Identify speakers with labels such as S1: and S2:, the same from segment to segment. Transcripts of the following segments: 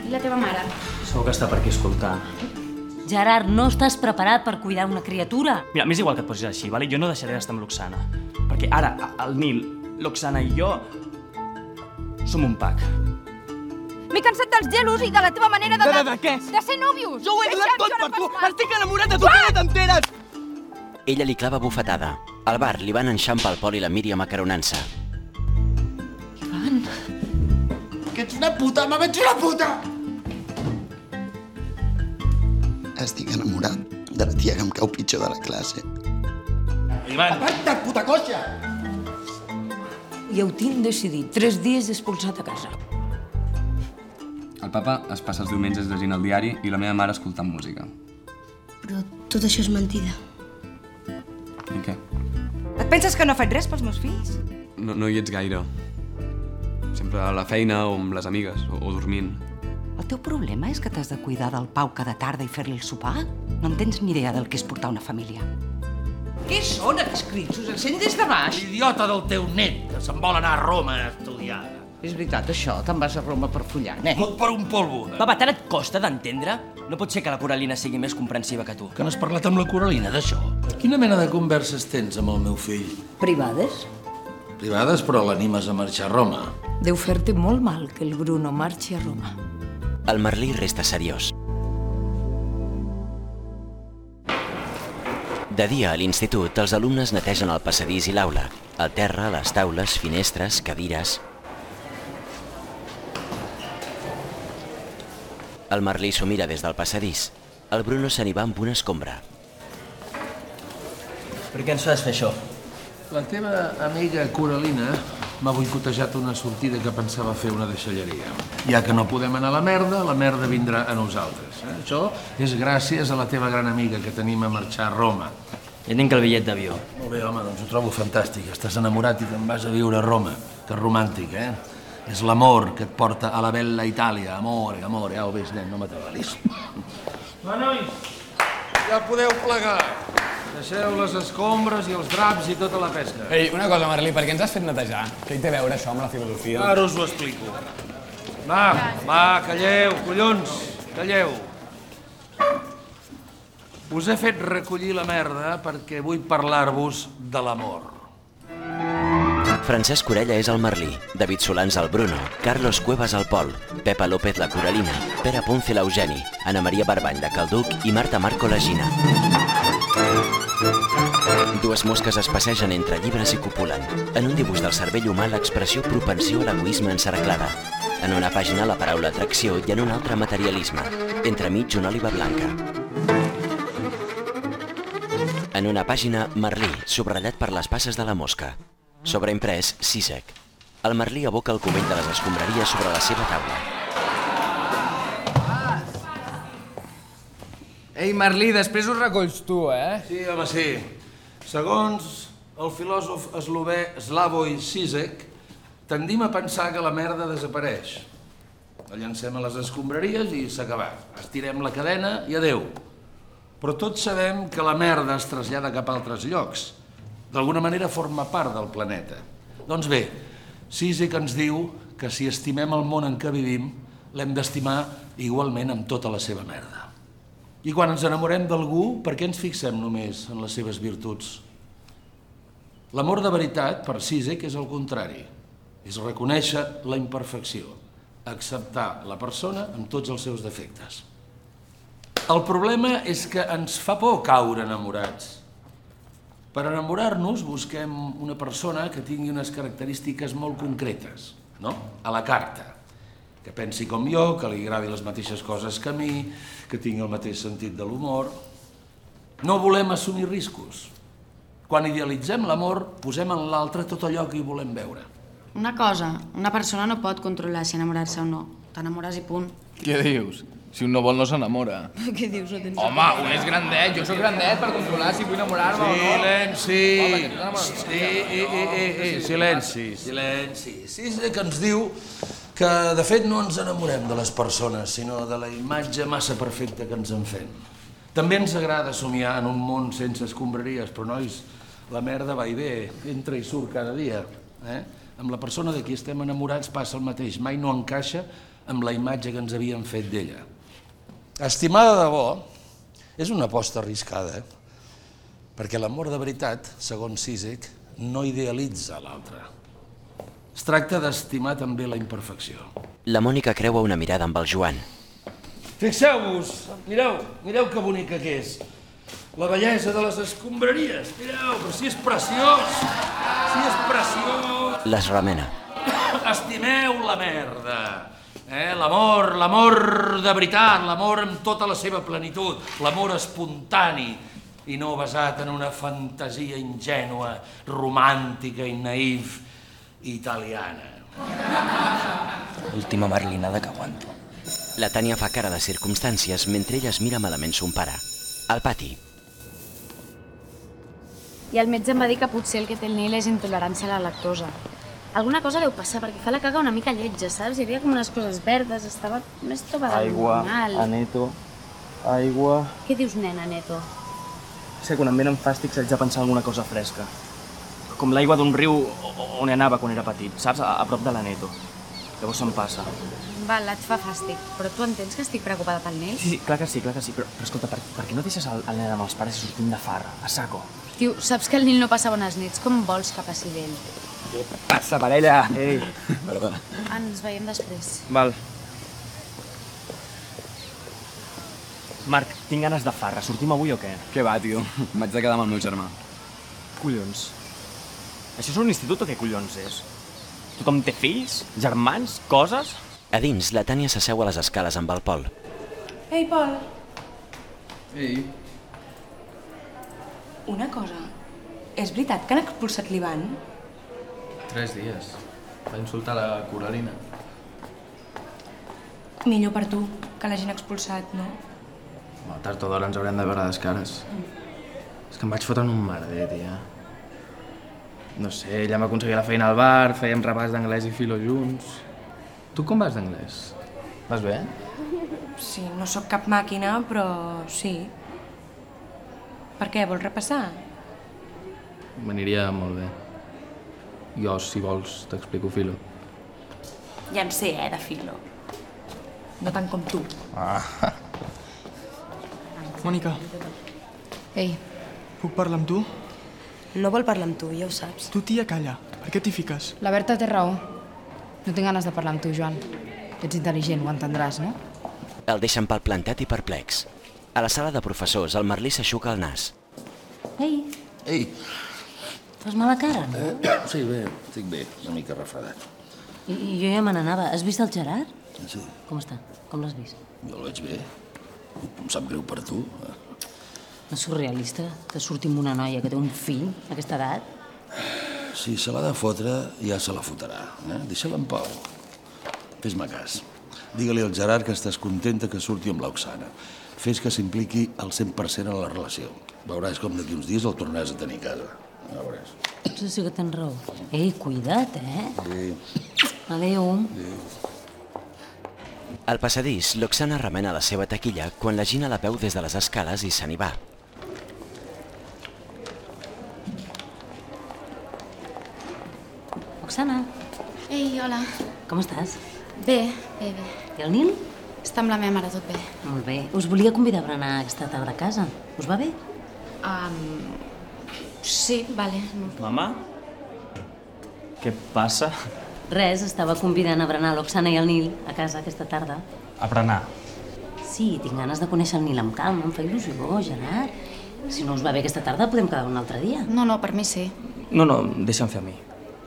S1: I la teva mare?
S2: Segur que està per aquí escoltant.
S3: Gerard, no estàs preparat per cuidar una criatura.
S2: Mira, m'és igual que et posis així, vale? Jo no deixaré d'estar amb l'Oxana. Perquè ara, el Nil, l'Oxana i jo... som un pack.
S1: M'he cansat dels gelos i de la teva manera de...
S4: De què?
S1: De ser nòvios!
S4: Jo ho he donat tot per tu! Estic enamorat de tu, que no t'enteres!
S5: Ella li clava bufetada. Al bar li van enxampar el Pol i la Míriam acaronant-se.
S3: Ivan...
S4: Que ets una puta, home, ets una puta!
S6: Estic enamorat de la tia que em cau pitjor de la classe.
S4: Ivan! Aparta't, puta coixa!
S3: Ja ho tinc decidit. 3 dies expulsat a casa.
S7: El papa es passa els diumenges llegint el diari i la meva mare escoltant música.
S8: Però tot això és mentida.
S7: I què?
S9: Et penses que no faig res pels meus fills?
S7: No hi ets gaire. Sempre a la feina o amb les amigues, o dormint.
S9: El teu problema és que t'has de cuidar del Pau cada tarda i fer-li el sopar? No en tens ni idea del que és portar una família.
S10: Què són aquests crits? Us encén des de baix? L'idiota del teu net, que se'n vol anar a Roma a estudiar. És veritat, això? Te'n vas a Roma per follar, eh? Tot per un polvo.
S4: Papa, tant et costa d'entendre? No pot ser que la Coralina sigui més comprensiva que tu.
S10: Que n'has parlat amb la Coralina, d'això? Quina mena de converses tens amb el meu fill?
S3: Privades?
S10: Privades, però l'animes a marxar a Roma.
S3: Deu fer-te molt mal que el Bruno marxi a Roma.
S5: El Merlí resta seriós. De dia, a l'institut, els alumnes netegen el passadís i l'aula. El terra, les taules, finestres, cadires... El Merlí s'ho mira des del passadís. El Bruno se n'hi va amb una escombra.
S4: Per què ens fas fer això?
S10: La teva amiga Coralina m'ha boicotejat una sortida que pensava fer una deixalleria. Ja que no podem anar a la merda vindrà a nosaltres. Això és gràcies a la teva gran amiga que tenim a marxar a Roma.
S4: Ja tinc el bitllet d'avió.
S10: Molt bé, home, doncs ho trobo fantàstic. Estàs enamorat i te'n vas a viure a Roma. Que romàntic, eh? És l'amor que et porta a la bella Itàlia. Amore, amore, ja ho ves, nen, no m'atabalis. Va, nois, ja podeu plegar. Deixeu les escombres i els draps i tota la pesca.
S11: Ei, una cosa, Merlí, per què ens has fet netejar? Què hi té a veure això amb la filosofia?
S10: Ara us ho explico. Va, calleu, collons, calleu. Us he fet recollir la merda perquè vull parlar-vos de l'amor.
S5: Francesc Orella és el Merlí, David Solans el Bruno, Carlos Cuevas el Pol, Pepa López la Coralina, Pere Ponce l'Eugeni, Ana Maria Barbany la Calduc i Marta Marco la Gina. Dues mosques es passegen entre llibres i copulen. En un dibuix del cervell humà l'expressió propensió a l'egoisme encerclada. En una pàgina la paraula atracció i en una altra materialisme. Entremig una òliba blanca. En una pàgina Merlí, subratllat per les passes de la mosca. Sobreimprès Sisek. El Merlí aboca el cubell de les escombraries sobre la seva taula.
S11: Ei, Merlí, després ho recolls tu, eh?
S10: Sí, home, sí. Segons el filòsof eslovè Slavoj Zizek, tendim a pensar que la merda desapareix. La llancem a les escombraries i s'ha acabat. Estirem la cadena i adeu. Però tots sabem que la merda es trasllada cap a altres llocs. D'alguna manera forma part del planeta. Doncs bé, Zizek ens diu que si estimem el món en què vivim, l'hem d'estimar igualment amb tota la seva merda. I quan ens enamorem d'algú, per què ens fixem només en les seves virtuts? L'amor de veritat, per Zizek, és el contrari. És reconèixer la imperfecció, acceptar la persona amb tots els seus defectes. El problema és que ens fa por caure enamorats. Per enamorar-nos busquem una persona que tingui unes característiques molt concretes, no? A la carta. Que pensi com jo, que li agradi les mateixes coses que a mi, que tingui el mateix sentit de l'humor. No volem assumir riscos. Quan idealitzem l'amor, posem en l'altre tot allò que hi volem veure.
S1: Una cosa, una persona no pot controlar si enamorar-se o no. T'enamores i punt.
S11: Què dius? Si un no vol, no s'enamora.
S1: Què dius? No tens...
S11: Home, un és grandet. Jo soc grandet per controlar si vull enamorar-me o no.
S10: Silenci. Zizek ens diu que, de fet, no ens enamorem de les persones, sinó de la imatge massa perfecta que ens en fem. També ens agrada somiar en un món sense escombraries, però, nois, la merda va i ve, entra i surt cada dia. Amb la persona de qui estem enamorats passa el mateix. Mai no encaixa amb la imatge que ens havien fet d'ella. Estimar de debò és una aposta arriscada, perquè l'amor de veritat, segons Zizek, no idealitza l'altre. Es tracta d'estimar també la imperfecció.
S5: La Mònica creua una mirada amb el Joan.
S10: Fixeu-vos, mireu que bonica que és. La bellesa de les escombraries. Mireu, però si és preciós! Si és preciós!
S5: Les remena.
S10: Estimeu la merda. L'amor de veritat, l'amor amb tota la seva plenitud, l'amor espontani i no basat en una fantasia ingènua, romàntica i naïf italiana.
S4: Última marlinada que aguanto.
S5: La Tània fa cara de circumstàncies mentre ella es mira malament son pare. Al pati.
S1: I el metge em va dir que potser el que té el Nil és intolerància a la lactosa. Alguna cosa deu passar, perquè fa la caga una mica lletja, saps? Hi havia com unes coses verdes, estava més trobada normal.
S2: Aneto, aigua...
S1: Què dius, nena, Neto?
S2: És que quan em venen fàstics haig de pensar en alguna cosa fresca. Com l'aigua d'un riu on hi anava quan era petit, saps? A prop de l'Aneto. Llavors se'm passa.
S1: Val, et fa fàstic, però tu entens que estic preocupada pel Nil?
S2: Sí, clar que sí, però escolta, per què no deixes el nen amb els pares i sortim de farra, a saco?
S1: Tio, saps que el Nil no passa bones nits, com vols que passi d'ell?
S2: Què passa, parella? Ei,
S7: Perdona.
S1: Ens veiem després.
S2: Val. Marc, tinc ganes de farra. Sortim avui o què?
S7: Què va, tio? M'haig de quedar amb el meu germà.
S2: Collons. Això és un institut o què collons és? Tothom té fills? Germans? Coses?
S5: A dins, la Tània s'asseu a les escales amb el Pol.
S12: Ei, Pol.
S7: Ei.
S12: Una cosa. És veritat que han expulsat l'Ivan?
S11: 3 dies. Va insultar la Coralina.
S12: Millor per tu, que l'hagin expulsat, no?
S11: Tard o d'hora ens haurem de veure les cares. És que em vaig fotre en un merder, tia. No sé, ella m'aconseguia la feina al bar, fèiem repàs d'anglès i filo junts. Tu com vas d'anglès? Vas bé?
S12: Sí, no sóc cap màquina, però sí. Per què? Vols repassar?
S11: M'aniria molt bé. Jo, si vols, t'explico filo.
S12: Ja en sé, de filo. No tant com tu.
S13: Mònica.
S12: Ei.
S13: Puc parlar amb tu?
S8: No vol parlar amb tu, ja ho saps.
S13: Tu, tia, calla. Per què t'hi fiques?
S14: La Berta té raó. No tinc ganes de parlar amb tu, Joan. Ets intel·ligent, ho entendràs, no?
S5: El deixen palplantat i perplex. A la sala de professors, el Merlí s'aixuca el nas.
S3: Ei,
S10: Ei,
S3: fas mala cara, no?
S10: sí, bé, estic bé, una mica refredat.
S3: I jo ja me n'anava. Has vist el Gerard?
S10: Sí,
S3: Com està? Com l'has vist?
S10: jo el veig bé. Em sap greu per tu.
S3: No és surrealista que surti amb una noia que té un fill a aquesta edat?
S10: Si se l'ha de fotre, ja se la fotrà. Deixa-la en pau. Fes-me cas. Digue-li al Gerard que estàs contenta que surti amb l'Oxana. Fes que s'impliqui al 100% en la relació. Veuràs com d'aquí uns dies el tornaràs a tenir a casa. Ja veuràs.
S3: Potser sí que tens raó. Ei, cuida't,
S10: Sí.
S3: Adéu.
S5: Al passadís, l'Oxana remena la seva taquilla quan la Gina la veu des de les escales i se n'hi va.
S3: Oxana,
S1: Ei, hola.
S3: com estàs?
S1: Bé, bé, bé.
S3: I el Nil?
S1: Està amb la meva mare, tot bé.
S3: Molt bé. Us volia convidar a berenar aquesta tarda a casa. Us va bé?
S1: Sí, vale.
S2: Mama? Què passa?
S3: Res, estava convidant a berenar l'Oxana i el Nil a casa aquesta tarda.
S2: A berenar?
S3: Sí, tinc ganes de conèixer el Nil amb calma, em fa il·lusió, Gerard. Si no us va bé aquesta tarda, podem quedar un altre dia.
S1: No, no, per mi sí.
S2: No, deixa'm fer a mi.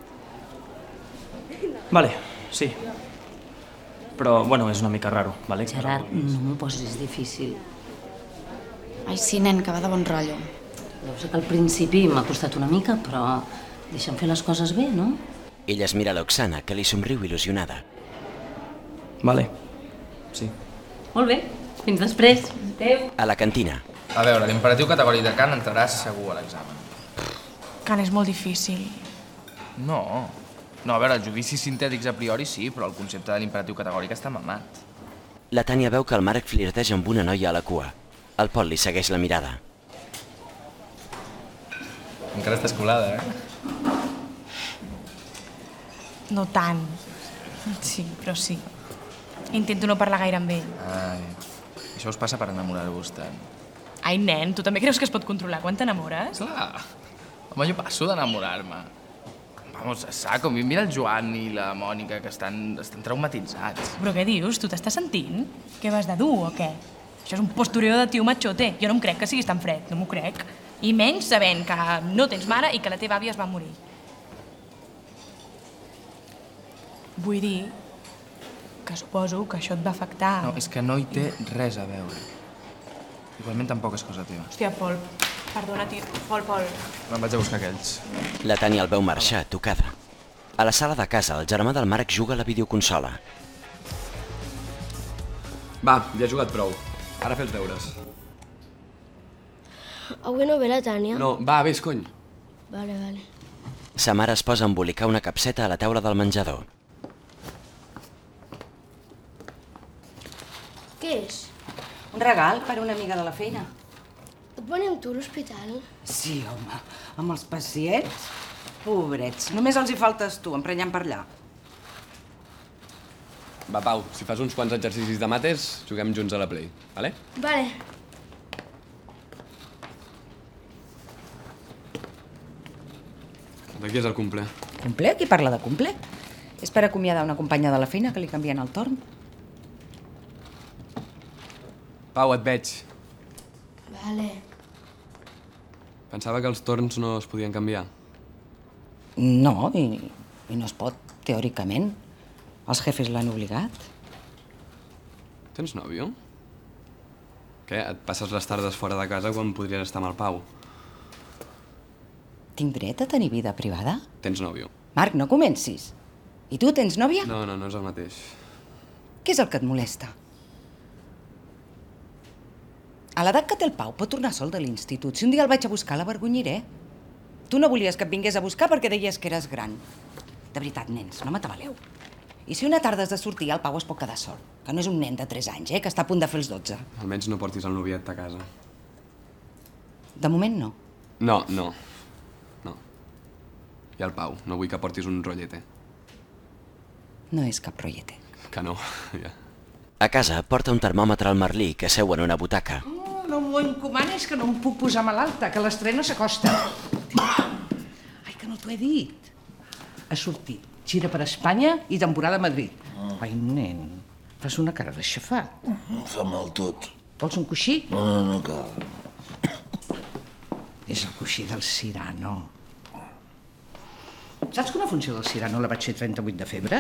S2: Vale, sí. Però, bueno, és una mica raro, vale?
S3: Gerard, no m'ho posis difícil.
S1: Ai, sí, nen, que va de bon rotllo.
S3: Deu ser que al principi m'ha costat una mica, però deixa'm fer les coses bé, no?
S5: Ella es mira l'Oxana, que li somriu il·lusionada.
S2: Vale, sí.
S3: Molt bé, fins després. Adéu.
S5: A la cantina.
S11: A veure, l'imperatiu categòric de Kant entraràs segur a l'examen.
S12: Kant és molt difícil.
S11: No, a veure, els judicis sintètics a priori sí, però el concepte de l'imperatiu categòric està mamat.
S5: La Tània veu que el Marc flirteja amb una noia a la cua. El Pol li segueix la mirada.
S11: Encara estàs colada,
S12: No tant. Sí, però sí. Intento no parlar gaire amb ell.
S11: Ai, això us passa per enamorar-vos tant.
S12: Ai, nen, tu també creus que es pot controlar quan t'enamores?
S11: Clar. Home, jo passo d'enamorar-me. Vamos, a saco. Mira el Joan i la Mònica, que estan traumatitzats.
S12: Però què dius? Tu t'estàs sentint? Què vas de dur o què? Això és un postureo de tio machote. Jo no em crec que siguis tan fred, no m'ho crec. I menys sabent que no tens mare i que la teva àvia es va morir. Vull dir que suposo que això et va afectar.
S11: No, és que no hi té res a veure. Igualment tampoc és cosa teva.
S12: Hòstia, Pol, perdona, tio. Pol.
S11: Me'n vaig a buscar aquells.
S5: La Tània el veu marxar, tocada. A la sala de casa, el germà del Marc juga a la videoconsola.
S7: Va, ja he jugat prou. Ara fer els deures.
S15: Avui no ve la Tània?
S7: No, va, vés, cony.
S15: Vale.
S5: Sa mare es posa a embolicar una capseta a la taula del menjador.
S15: Què és?
S9: Un regal per a una amiga de la feina.
S15: Et venim tu a l'hospital?
S9: Sí, home, amb els pacients, pobrets. Només els hi faltes tu, emprenyant per allà.
S7: Va, Pau, si fas uns quants exercicis de mates, juguem junts a la Play, vale?
S15: Vale.
S7: De qui és el cumple?
S9: Cumple? Qui parla de cumple? És per acomiadar una companya de la feina que li canvien el torn.
S7: Pau, et veig.
S15: Vale.
S7: Pensava que els torns no es podien canviar.
S9: No, i no es pot, teòricament. Els jefes l'han obligat.
S7: Tens nòvio? Què, et passes les tardes fora de casa quan podries estar amb el Pau?
S9: Tinc dret a tenir vida privada?
S7: Tens nòvio?
S9: Marc, no comencis. I tu tens nòvia?
S7: No és el mateix.
S9: Què és el que et molesta? A l'edat que té el Pau pot tornar sol de l'institut. Si un dia el vaig a buscar, l'avergonyiré. Tu no volies que et vingués a buscar perquè deies que eres gran. De veritat, nens, no m'atabaleu. I si una tarda has de sortir, el Pau es pot quedar sol. Que no és un nen de 3 anys, que està a punt de fer els 12.
S7: Almenys no portis el noviet a casa.
S9: De moment no.
S7: No. I el Pau, no vull que portis un rotllete.
S9: No és cap rotllete.
S7: Que no, ja.
S5: A casa porta un termòmetre al Merlí, que seu en una butaca.
S16: No m'ho encomanes, que no em puc posar malalta, que l'estrena s'acosta. Ai, que no t'ho he dit. Ha sortit gira per Espanya i temporada a Madrid. Ai, nen, fas una cara d'aixafat.
S10: Em fa mal tot.
S16: Vols un coixí?
S10: No cal.
S16: És el coixí del Cirano. Saps que una funció del Cirano la vaig fer 38 de febre?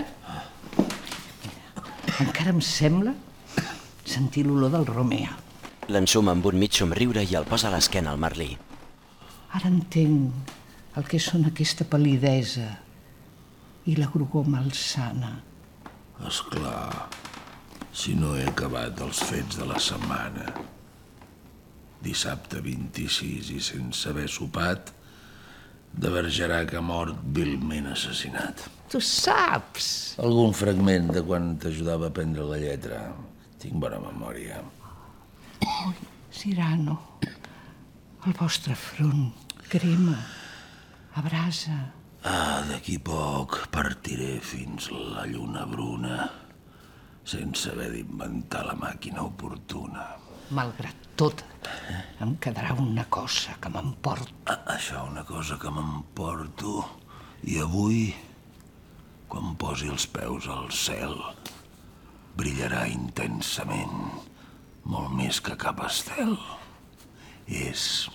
S16: Encara em sembla sentir l'olor del Romea.
S5: L'ensuma amb un mig somriure i el posa a l'esquena al Merlí.
S16: Ara entenc el que són aquesta pal·lidesa i la grogor malsana.
S10: Esclar, si no he acabat els fets de la setmana. Dissabte 26 i sense haver sopat, de Bergerac ha mort vilment assassinat.
S16: Tu saps!
S10: Algun fragment de quan t'ajudava a aprendre la lletra. Tinc bona memòria.
S16: Ui, Cirano, el vostre front crema, abrasa.
S10: D'aquí poc partiré fins la lluna bruna, sense haver d'inventar la màquina oportuna.
S16: Malgrat tot, em quedarà una cosa que m'emporto.
S10: Això, una cosa que m'emporto. I avui, quan posi els peus al cel, brillarà intensament, molt més que cap estel. És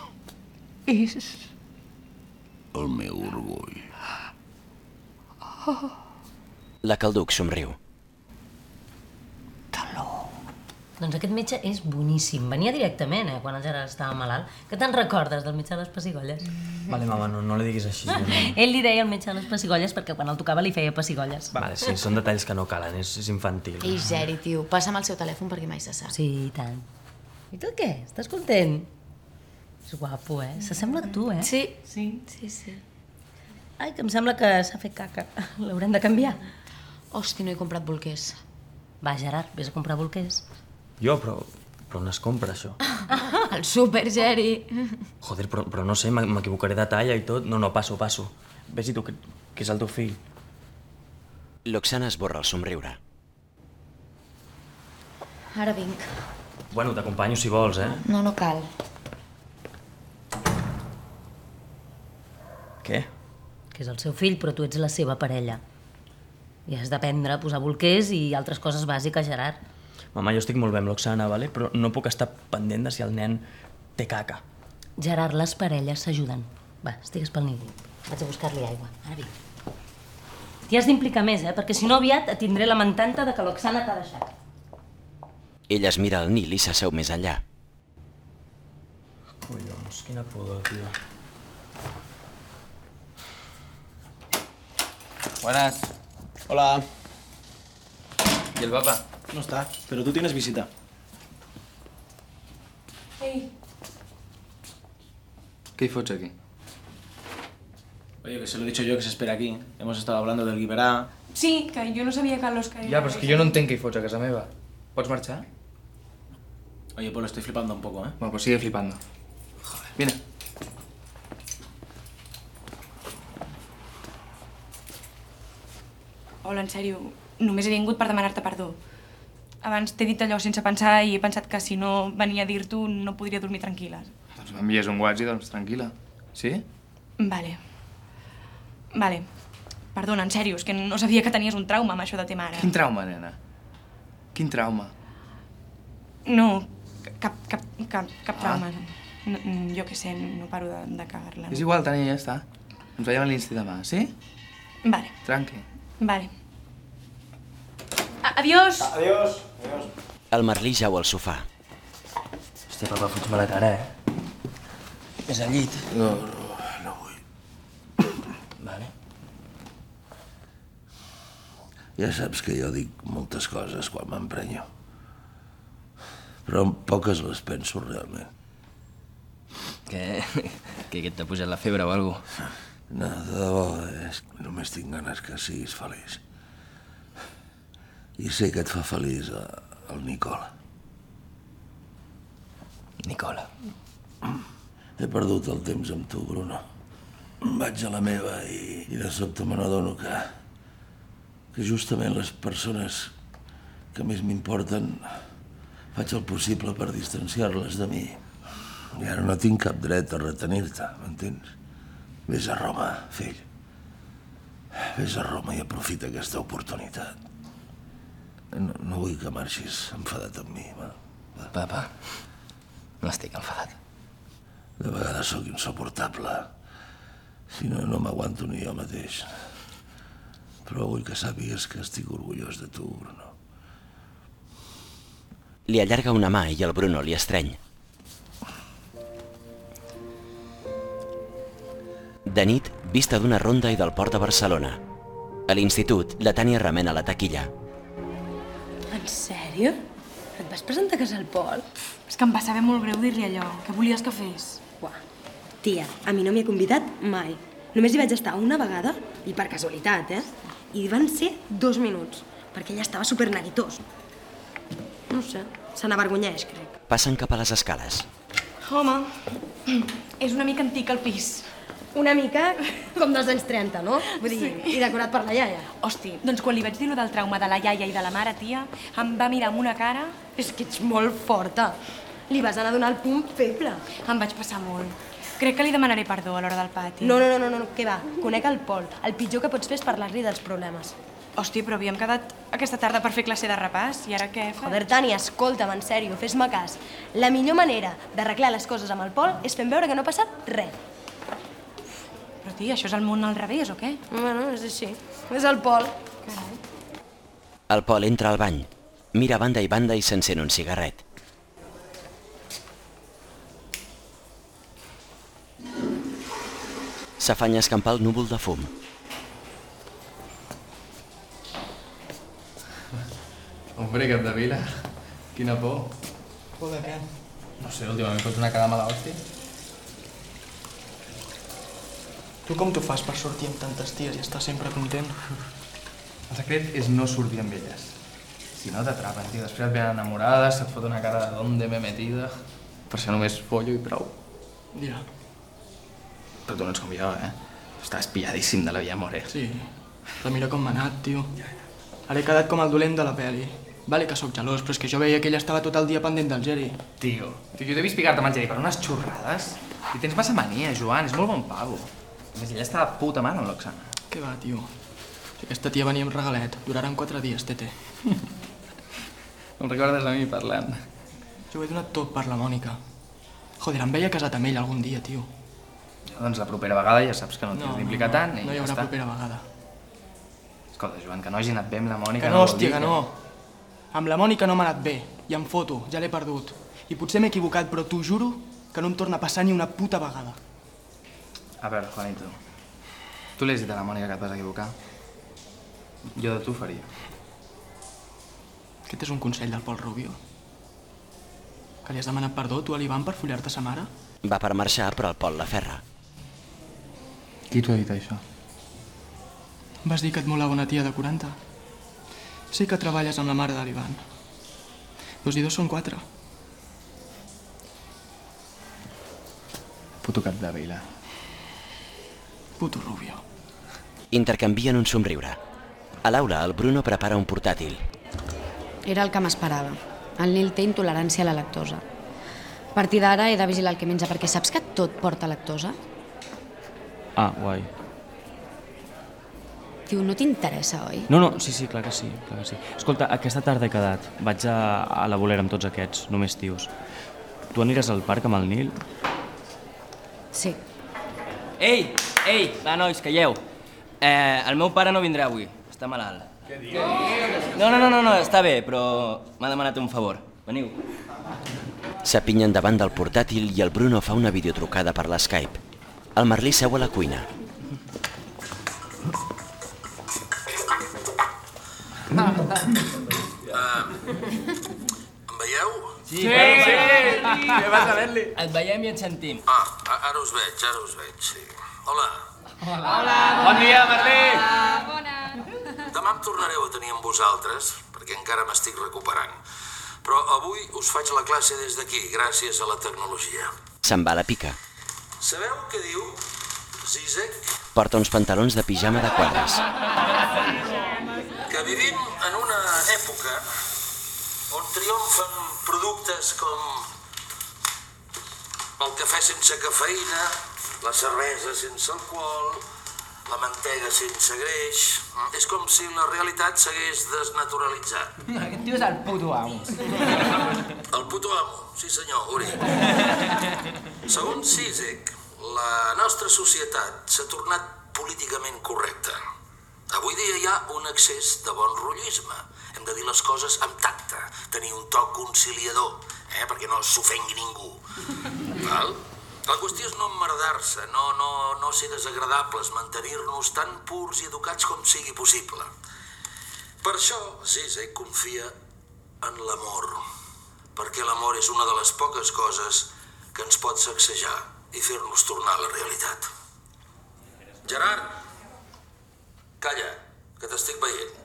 S10: el meu orgull.
S5: La Calduc somriu.
S3: Doncs aquest metge és boníssim. Venia directament, quan el Gerard estava malalt. Que te'n recordes del metge de les pessigolles?
S2: Vale, mama, no li diguis així.
S3: Ell li deia el metge de les pessigolles perquè quan el tocava li feia pessigolles.
S2: Vale, sí, són detalls que no calen, és infantil.
S1: Ei, Geri, tio, passa'm el seu telèfon perquè mai se sap.
S3: Sí, i tant. I tu què? Estàs content? És guapo, S'assembla a tu,
S1: Sí.
S3: Ai, que em sembla que s'ha fet caca. L'haurem de canviar.
S1: Hosti, no he comprat bolquers.
S3: Va, Gerard, vés a comprar bolquers.
S2: Jo, però on es compra, això?
S1: El súper, Geri.
S2: Joder, però no sé, m'equivocaré de talla i tot. No, passo. Vés-hi tu, que és el teu fill.
S5: L'Oxana esborra el somriure.
S1: Ara vinc.
S2: Bueno, t'acompanyo si vols, eh?
S1: No cal.
S2: Què?
S3: Que és el seu fill, però tu ets la seva parella. I has d'aprendre a posar bolquers i altres coses bàsiques, Gerard.
S2: Mama, jo estic molt bé amb l'Oxana, vale? Però no puc estar pendent de si el nen té caca.
S3: Gerard, les parelles s'ajuden. Va, estigues pel ningú. Vaig a buscar-li aigua. Ara vinc. T'hi has d'implicar més, perquè si no aviat et tindré lamentant-te de que l'Oxana t'ha deixat.
S5: Ell es mira al Nil i s'asseu més enllà.
S2: Collons, quina pudor, tio.
S11: Buenas.
S2: Hola.
S11: ¿Y el papá?
S2: No está, pero tú tienes visita.
S12: Ei,
S11: ¿Qué fots aquí?
S2: Oye, que se lo he dicho yo que se espera aquí. Hemos estado hablando del Guiberà.
S12: sí, que jo no sabia que l'Òscar...
S11: Ja, però és que jo no entenc què hi fots a casa meva. Pots marxar?
S2: Oye, pues lo estoy flipando un poco, ¿eh?
S11: Bueno, pues sigue flipando. Joder. Viene.
S12: Hola, en sèrio, només he vingut per demanar-te perdó. Abans t'he dit allò sense pensar i he pensat que si no venia a dir-t'ho no podria dormir tranquil·la.
S11: Doncs m'envies un WhatsApp i doncs tranquil·la. Sí?
S12: Vale. Perdona, en sèrio, és que no sabia que tenies un trauma amb això de ta mare.
S11: Quin trauma, nena? Quin trauma?
S12: No, cap trauma. No, jo què sé, no paro de cagar-la.
S11: És igual, Tania, ja està. Ens veiem a l'insti demà, sí?
S12: Vale.
S11: Tranqui.
S12: Vale. Adiós!
S2: Adiós.
S5: El Merlí jau al sofà.
S2: Hòstia, papa, fots-me la cara, eh? És al llit.
S10: No vull.
S2: Vale.
S10: Ja saps que jo dic moltes coses quan m'emprenyo. Però poques les penso realment.
S4: Què? Que t'ha pujat la febre o alguna cosa?
S10: No, de debò, és que només tinc ganes que siguis feliç. I sé que et fa feliç el Nicola.
S4: Nicola.
S10: He perdut el temps amb tu, Bruno. Vaig a la meva i de sobte me n'adono que justament les persones que més m'importen faig el possible per distanciar-les de mi. I ara no tinc cap dret a retenir-te, m'entens? Vés a Roma, fill. Vés a Roma i aprofita aquesta oportunitat. No vull que marxis enfadat amb mi, va.
S4: Papa, no estic enfadat.
S10: De vegades sóc insuportable. Si no, no m'aguanto ni jo mateix. Però vull que sàpigues que estic orgullós de tu, Bruno.
S5: Li allarga una mà i el Bruno li estreny. De nit, vista d'una ronda i del port de Barcelona. A l'institut, la Tània remena la taquilla.
S8: En sèrio? Et vas presentar a casa al Pol?
S12: És que em va saber molt greu dir-li allò. Què volies que fes?
S8: Uah, tia, a mi no m'hi ha convidat mai. Només hi vaig estar una vegada, i per casualitat, I van ser 2 minuts, perquè ella estava superneguitós. No sé, se n'avergonyeix, crec.
S5: Passen cap a les escales.
S12: Home, és una mica antic el pis.
S8: Una mica com dels anys 30, no? Vull dir,
S12: Sí.
S8: i decorat per la iaia.
S12: Hosti, doncs quan li vaig dir lo del trauma de la iaia i de la mare, tia, em va mirar amb una cara...
S8: És que ets molt forta. Li vas anar a donar el punt feble.
S12: Em vaig passar molt. Crec que li demanaré perdó a l'hora del pati.
S8: No, què va? Conec el Pol. El pitjor que pots fer és parlar-li dels problemes.
S12: Hòstia, però havíem quedat aquesta tarda per fer classe de repàs, i ara què fas?
S8: Joder, Tània, escolta'm, en sèrio, fes-me cas. La millor manera d'arreglar les coses amb el Pol és fent veure que no ha passat res.
S12: Però, tia, això és el món al revés, o què?
S8: Bueno, és així. És el Pol.
S12: Carai.
S5: El Pol entra al bany. Mira a banda i banda i s'encén un cigarret. S'afanya a escampar el núvol de fum.
S11: Hombre, Capdevila. Quina por.
S13: Por de què?
S11: No sé, últimament fots una cara mala hòstia.
S13: Tu com t'ho fas per sortir amb tantes ties i estar sempre content?
S11: El secret és no sortir amb elles. Si no t'atrapen, tio. Després et venen enamorades, se't fot una cara de ¿dónde me he metido? Per això només follo i prou.
S13: Ja.
S11: Però tu no ets com jo, Estàs pilladíssim de la via amor,
S13: Sí. Però mira com m'ha anat, tio. Ara he quedat com el dolent de la peli. Vale que sóc gelós, però és que jo veia que ella estava tot el dia pendent del Geri.
S11: Tio, jo t'he vist picar-te amb el Geri per unes xorrades. I tens massa mania, Joan, és molt bon pavo. A més, ella està de puta mare amb l'Oxana.
S13: Què va, tio? Si aquesta tia venia amb regalet, duraran 4 dies, tete.
S11: Em recordes a mi parlant.
S13: Jo ho he donat tot per la Mònica. Joder, em veia casat amb ell algun dia, tio.
S11: Doncs la propera vegada ja saps que no t'has d'implicar tant i
S13: no hi
S11: ja
S13: haurà
S11: està.
S13: propera vegada.
S11: Escolta, Joan, que no hagi anat bé amb la Mònica...
S13: Que no, hòstia, que no. Amb la Mònica no m'ha anat bé. I em foto, ja l'he perdut. I potser m'he equivocat, però t'ho juro que no em torna a passar ni una puta vegada.
S11: A veure, Juanito, tu li has dit a la Mònica que et vas equivocar? Jo de tu faria.
S13: Aquest és un consell del Pol Rubio. Que li has demanat perdó, tu a l'Ivan, per follar-te sa mare?
S5: Va per marxar, però el Pol l'aferra.
S11: Qui t'ho ha dit, això?
S13: Vas dir que et molava una tia de 40. Sé que treballes amb la mare de l'Ivan. 2 i 2 són 4.
S11: Puto cap de vila.
S13: Puto Rubio.
S5: Intercanvien un somriure. A l'aula, el Bruno prepara un portàtil.
S1: Era el que m'esperava. El Nil té intolerància a la lactosa. A partir d'ara he de vigilar el que menja, perquè saps que tot porta lactosa?
S2: Ah, guai.
S1: Tio, no t'interessa, oi?
S2: No, sí, clar que sí, clar que sí. Escolta, aquesta tarda he quedat. Vaig a la bolera amb tots aquests, només tios. Tu aniràs al parc amb el Nil?
S1: Sí.
S4: Ei, va, nois, calleu. El meu pare no vindrà avui, està malalt.
S10: Què dius?
S4: No, està bé, però m'ha demanat un favor. Veniu.
S5: S'apinyen davant del portàtil i el Bruno fa una videotrucada per l'Skype. El Merlí seu a la cuina.
S10: Em veieu?
S4: Sí! Què vas a veure-li? Et veiem i et sentim.
S10: Ara us veig, sí. Hola.
S4: Hola. Bon dia, Merlí.
S10: Demà em tornareu a tenir amb vosaltres, perquè encara m'estic recuperant. Però avui us faig la classe des d'aquí, gràcies a la tecnologia.
S5: Se'n va a la pica.
S10: Sabeu què diu Zizek?
S5: Porta uns pantalons de pijama de quadres.
S10: Que vivim en una època on triomfen productes com el cafè sense cafeïna, la cervesa sense alcohol, la mantega sense greix. És com si la realitat s'hagués desnaturalitzat.
S11: Aquest tio és el puto amo.
S10: El puto amo, sí senyor, Uri. Segons Zizek, la nostra societat s'ha tornat políticament correcta. Avui dia hi ha un excés de bon rotllisme. Hem de dir les coses amb tacte, tenir un toc conciliador, perquè no s'ofengui ningú. Val? La qüestió és no emmerdar-se, no ser desagradables, mantenir-nos tan purs i educats com sigui possible. Per això, Zizek confia en l'amor, perquè l'amor és una de les poques coses que ens pot sacsejar i fer-nos tornar a la realitat. Gerard, calla, que t'estic veient.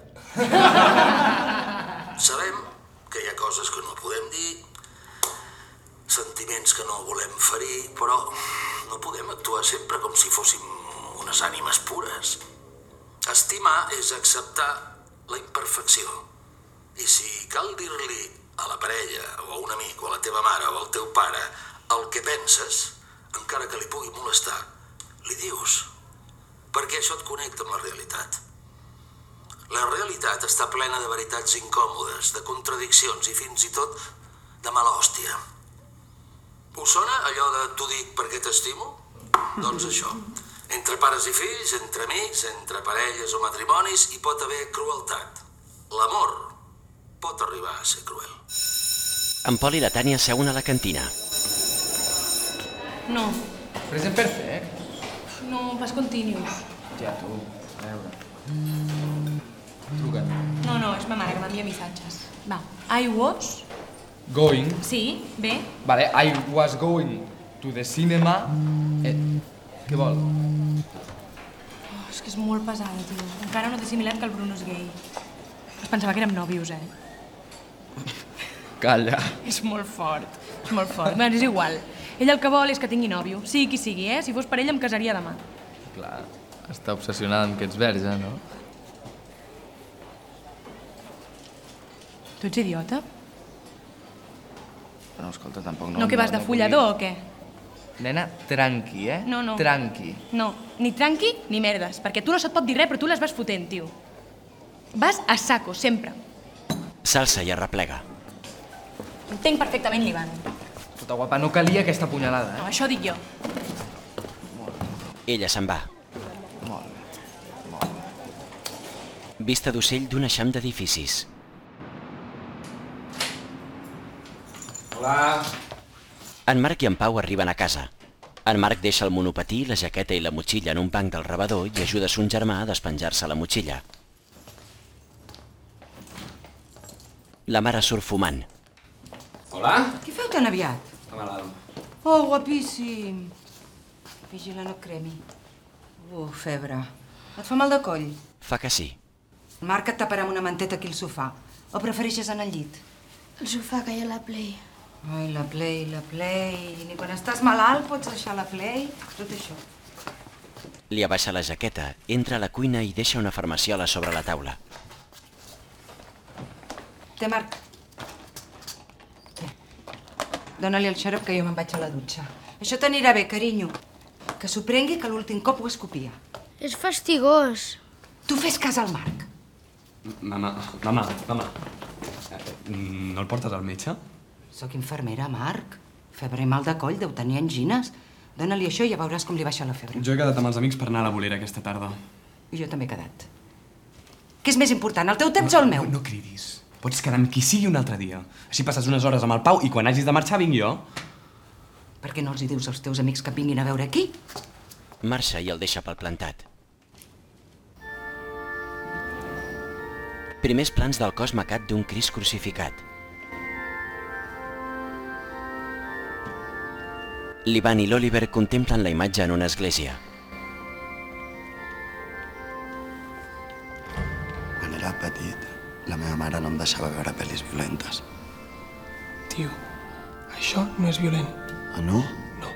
S10: Sabem que hi ha coses que no podem dir, sentiments que no volem ferir, però no podem actuar sempre com si fóssim unes ànimes pures. Estimar és acceptar la imperfecció. I si cal dir-li a la parella, o a un amic, o a la teva mare, o al teu pare, el que penses, encara que li pugui molestar, li dius. Perquè això et connecta amb la realitat. La realitat està plena de veritats incòmodes, de contradiccions i fins i tot de mala hòstia. Us sona allò de t'ho dic perquè t'estimo? Doncs això. Entre pares i fills, entre amics, entre parelles o matrimonis, hi pot haver crueltat. L'amor pot arribar a ser cruel.
S5: En Pol i la Tània seuen a la cantina.
S12: No,
S11: Present perfect.
S12: no, pas continuous.
S11: Ja, tu, a veure. Truca't.
S12: No, és ma mare que m'envia missatges. Va, I was...
S11: Going.
S12: Sí, bé.
S11: Vale, I was going to the cinema. Què vol?
S12: Oh, és que és molt pesada, tio. Encara no t'he assimilat que el Bruno és gay. Es pensava que érem nòvios,
S11: Calla.
S12: És molt fort, és molt fort. Bé, és igual. Ell el que vol és que tingui nòvio. Sigui qui sigui, Si fos per ell em casaria demà.
S11: Clar, està obsessionada amb que ets verge, no?
S12: Tu ets idiota?
S11: Bueno, escolta, tampoc
S12: No que vas de follador o què?
S11: Nena, tranqui, eh?
S12: No.
S11: Tranqui.
S12: No, ni tranqui ni merdes, perquè tu no se't pot dir res, però tu les vas fotent, tio. Vas a saco, sempre.
S5: S'alça i arreplega.
S12: Entenc perfectament l'Ivan.
S11: Escolta, guapa, no calia aquesta punyalada,
S12: No, això dic jo.
S5: Ella se'n va. Vista d'ocell d'un eixam d'edificis.
S10: Hola.
S5: En Marc i en Pau arriben a casa. En Marc deixa el monopatí, la jaqueta i la motxilla en un banc del rebedor i ajuda son germà a despenjar-se la motxilla. La mare surt fumant.
S10: Hola?
S9: Què feu tan aviat?
S10: Està malalt.
S9: Oh, guapíssim. Vigila, no et cremi. Febre. Et fa mal de coll?
S5: Fa que sí.
S9: El Marc et taparà amb una manteta aquí al sofà. O prefereixes en el llit?
S15: El sofà que hi ha a la Play.
S9: Ai, la Play. Ni quan estàs malalt pots deixar la Play. Tot això.
S5: Li abaixa la jaqueta, entra a la cuina i deixa una farmaciola sobre la taula.
S9: Té, Marc. Dóna-li el xarop que jo me'n vaig a la dutxa. Això t'anirà bé, carinyo. Que s'ho prengui, que l'últim cop ho escopia.
S15: És fastigós.
S9: Tu fes cas al Marc.
S7: Mama. No el portes al metge?
S9: Soc infermera, Marc. Febre i mal de coll, deu tenir angines. Dóna-li això i ja veuràs com li baixa la febre.
S7: Jo he quedat amb els amics per anar a la bolera aquesta tarda.
S9: I jo també he quedat. Què és més important, el teu temps o el meu?
S7: No cridis. Pots quedar amb qui sigui un altre dia. Així passes unes hores amb el Pau i quan hagis de marxar vinc jo.
S9: Per què no els hi dius als teus amics que vinguin a veure aquí?
S5: Marxa i el deixa pel plantat. Primers plans del cos macat d'un Crist crucificat. L'Ivan i l'Oliver contemplen la imatge en una església.
S6: Quan era petit, la meva mare no em deixava veure pel·lis violentes.
S17: Tio, això no és violent.
S6: Ah, no?
S17: No.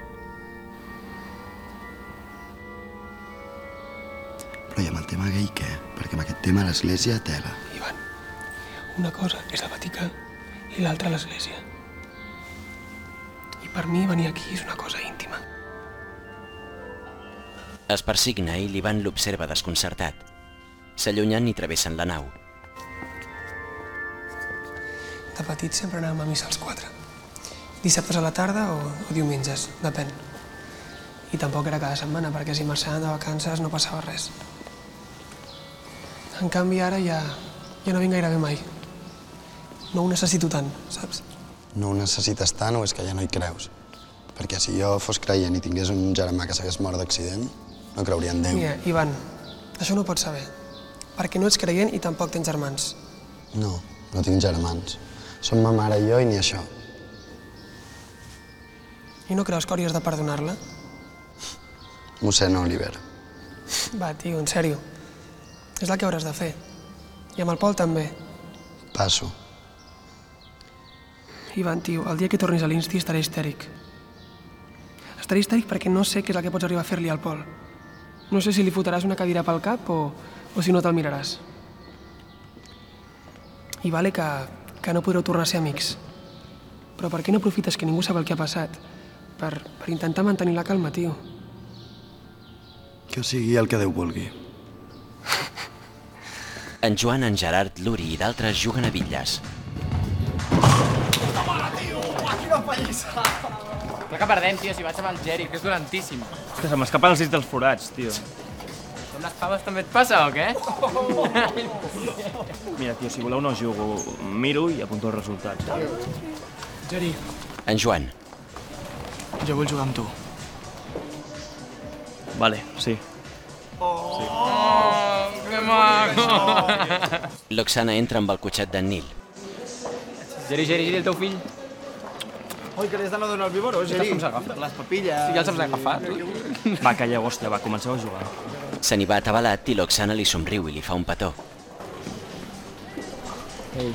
S6: Però i amb el tema gay què? Perquè amb aquest tema l'església tela.
S17: Ivan, una cosa és el Vaticà i l'altra l'església. I per mi venir aquí és una cosa íntima.
S5: Es persigna i l'Ivan l'observa desconcertat. S'allunyen i travessen la nau.
S17: De petit sempre anàvem a missa als 4. Dissabtes a la tarda o diumenges, depèn. I tampoc era cada setmana, perquè si marxàvem de vacances no passava res. En canvi, ara ja no vinc gairebé mai. No ho necessito tant, saps?
S6: No ho necessites tant o és que ja no hi creus? Perquè si jo fos creient i tingués un germà que s'hagués mort d'accident, no creuria en Déu.
S17: Mira, Ivan, això no ho pots saber. Perquè no ets creient i tampoc tens germans.
S6: No, no tinc germans. Som ma mare i jo i ni això.
S17: I no creus que hauries de perdonar-la?
S6: Mossèn Oliver.
S17: Va, tio, en sèrio. És el que hauràs de fer. I amb el Pol també.
S6: Passo.
S17: Ivan, tio, el dia que tornis a l'Insti estaré histèric. Estaré histèric perquè no sé què és el que pots arribar a fer-li al Pol. No sé si li fotràs una cadira pel cap o si no te'l miraràs. I vale que no podreu tornar a ser amics. Però per què no aprofites que ningú sap el que ha passat? Per intentar mantenir la calma, tio.
S6: Que sigui el que Déu vulgui.
S5: En Joan, en Gerard, l'Uri i d'altres juguen a bitlles.
S11: Quina pallissa! Clar que perdem, tio, si vaig amb el Geri, que és dolentíssim.
S2: Hòstia, se m'escapen els dits dels forats, tio.
S11: Amb les faves també et passa, o què?
S2: Mira, tio, si voleu no jugo. Miro i apunto els resultats.
S17: Geri.
S5: En Joan.
S17: Jo vull jugar amb tu.
S2: Vale, sí.
S11: Oh, que maco!
S5: L'Oxana entra amb el cotxet d'en Nil.
S11: Geri, el teu fill.
S13: Oi, que li has de no donar el biberó, Geri.
S11: Com s'agafa?
S13: Les papilles...
S11: Sí, ja els saps agafar, tu.
S2: Va, calleu, hòstia, va, comenceu a jugar.
S5: Se n'hi va atabalat i l'Oxana li somriu i li fa un petó.
S2: Ei.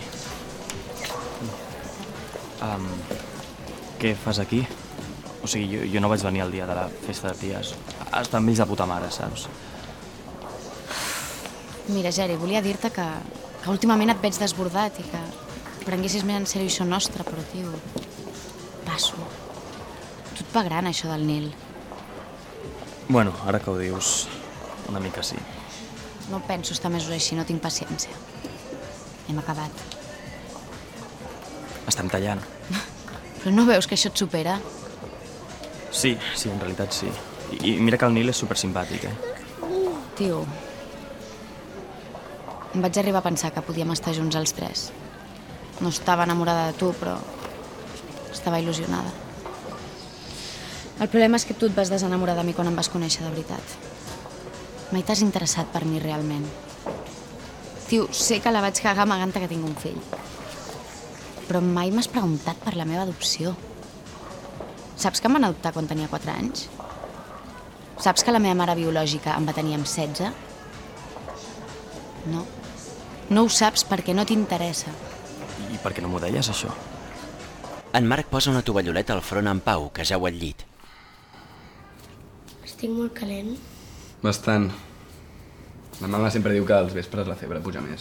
S2: Què fas aquí? O sigui, jo no vaig venir el dia de la festa de ties. Estan vells de puta mare, saps?
S1: Mira, Geri, volia dir-te que últimament et veig desbordat i prenguessis més en sèrio això nostre, però, tio, passo. Tu et va gran, això del Nil.
S2: Bueno, ara que ho dius, una mica sí.
S1: No penso estar mesos així, no tinc paciència. Hem acabat.
S2: Estem tallant.
S1: Però no veus que això et supera?
S2: Sí, en realitat sí. I mira que el Nil és supersimpàtic,
S1: Tio, em vaig arribar a pensar que podíem estar junts els tres. No estava enamorada de tu, però estava il·lusionada. El problema és que tu et vas desenamorar de mi quan em vas conèixer de veritat. Mai t'has interessat per mi realment. Tio, sé que la vaig cagar amagant-te que tinc un fill. Però mai m'has preguntat per la meva adopció. Saps que em van adoptar quan tenia 4 anys? Saps que la meva mare biològica em va tenir amb 16? No. No ho saps perquè no t'interessa.
S2: I per què no m'ho deies, això?
S5: En Marc posa una tovalloleta al front en Pau, que jau al llit.
S15: Estic molt calent.
S7: Bastant. La mama sempre diu que als vespres la febre puja més.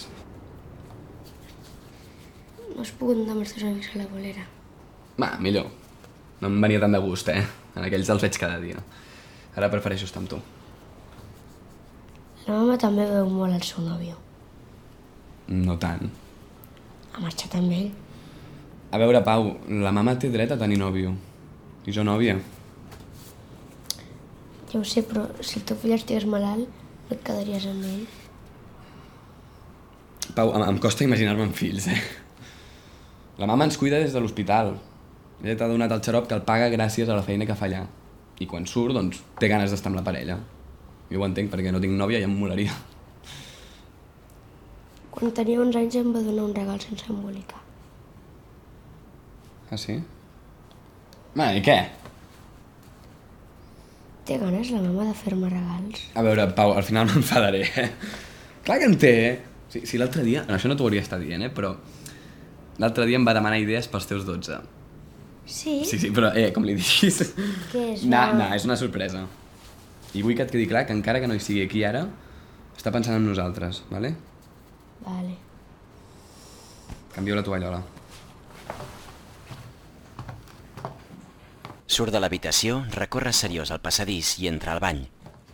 S15: No has pogut anar amb els teus amics a la bolera.
S7: Va, millor. No em venia tant de gust, En aquells els veig cada dia. Ara prefereixo estar amb tu.
S15: La mama també veu molt el seu nòvio.
S7: No tant.
S15: Ha marxat amb ell.
S7: A veure, Pau, la mama té dret a tenir nòvio. I jo nòvia.
S15: Ja ho sé, però si el teu fill estigués malalt, no et quedaries amb ell.
S7: Pau, em costa imaginar-me amb fills, La mama ens cuida des de l'hospital. Ella t'ha donat el xarop que el paga gràcies a la feina que fa allà. I quan surt, doncs, té ganes d'estar amb la parella. Jo ho entenc perquè no tinc nòvia i em molaria.
S15: Quan tenia 11 anys em va donar un regal sense embolicar.
S7: Ah, sí? Va, i què?
S15: Té ganes la mama de fer-me regals?
S7: A veure, Pau, al final m'enfadaré, Clar que en té, Si l'altre dia... No, això no t'ho hauria estat dient, però... L'altre dia em va demanar idees pels teus 12.
S15: Sí?
S7: Sí, però, com li diguis...
S15: Què és?
S7: No, és una sorpresa. I vull que et quedi clar que encara que no hi sigui aquí ara, està pensant en nosaltres, vale?
S15: Vale.
S7: Canvio la tovallola.
S5: Surt de l'habitació, recorre seriós al passadís i entra al bany.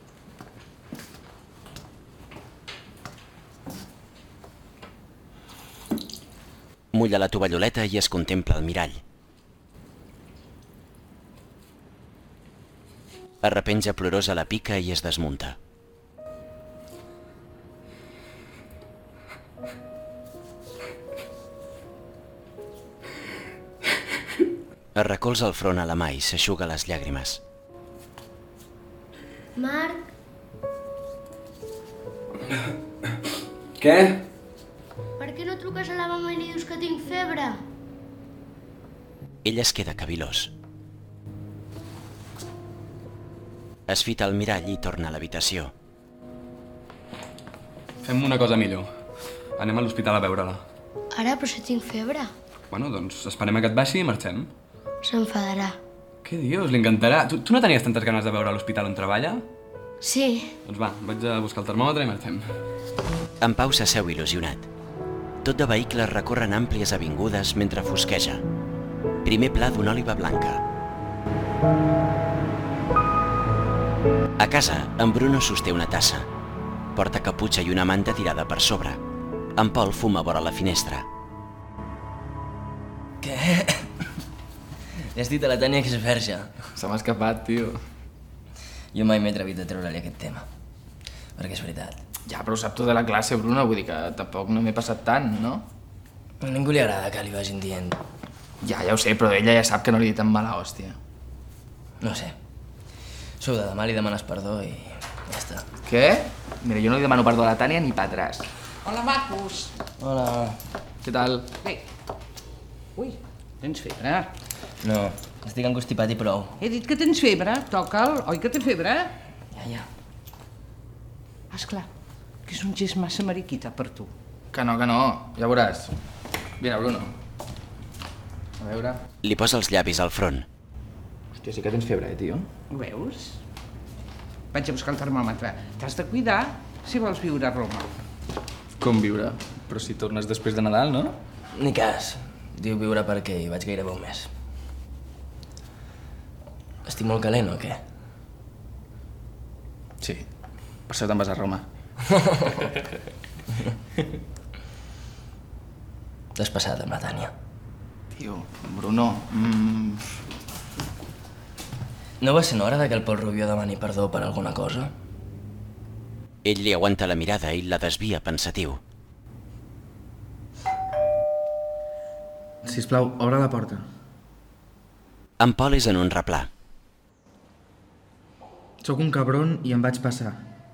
S5: Mulla la tovalloleta i es contempla al mirall. Es repenja plorosa la pica i es desmunta. Es recolza el front a la mà i s'eixuga les llàgrimes.
S15: Marc?
S7: Què?
S15: Per què no truques a la mama i li dius que tinc febre?
S5: Ell es queda cavilós. Es fita al mirall i torna a l'habitació.
S7: Fem una cosa millor. Anem a l'hospital a veure-la.
S15: Ara, però si tinc febre.
S7: Bueno, doncs esperem a que et baixi i marxem.
S15: S'enfadarà.
S7: Què dius? Li encantarà. Tu no tenies tantes ganes de veure l'hospital on treballa?
S15: Sí.
S7: Doncs va, vaig a buscar el termòmetre i marxem.
S5: En Pau s'asseu il·lusionat. Tot de vehicles recorren àmplies avingudes mentre fosqueja. Primer pla d'una òliba blanca. A casa, en Bruno sosté una tassa. Porta caputxa i una manta tirada per sobre. En Pol fuma vora la finestra.
S4: Què? Li has dit a la Tània que és verge.
S11: Se m'ha escapat, tio.
S4: Jo mai m'he atrevit a treure-li aquest tema. Perquè és veritat.
S11: Ja, però ho sap tota la classe, Bruno. Vull dir que tampoc no m'he passat tant, no?
S4: A ningú li agrada que li vagin dient.
S11: Ja ho sé, però ella ja sap que no li he dit amb mala hòstia.
S4: No sé. Sou de demà, li demanes perdó i ja està.
S11: Què? Mira, jo no li demano perdó a la Tània ni pa atrás.
S16: Hola, macos.
S4: Hola.
S11: Què tal?
S16: Bé. Ui, tens febre?
S4: No, estic encostipat i prou.
S16: He dit que tens febre. Toca'l. Oi que té febre?
S4: Ja.
S16: Esclar, que és un gest massa mariquita per tu.
S11: Que no, ja veuràs. Vine, Bruno. A veure...
S5: Li posa els llavis al front.
S11: Hòstia, sí que tens febre, tio?
S16: Ho veus? Vaig a buscar el termòmetre. T'has de cuidar si vols viure a Roma.
S11: Com viure? Però si tornes després de Nadal, no?
S4: Ni cas. Diu viure per què i vaig gairebé un mes. Estic molt calent o què?
S11: Sí, per això te'n vas a Roma.
S4: T'has passat amb la Tània.
S11: Tio, Bruno...
S4: No va ser hora que el Pol Rubió demani perdó per alguna cosa?
S5: Ell li aguanta la mirada i la desvia pensatiu.
S11: Sisplau, obre la porta.
S5: En Pol és en un replà.
S11: Sóc un cabron i em vaig passar.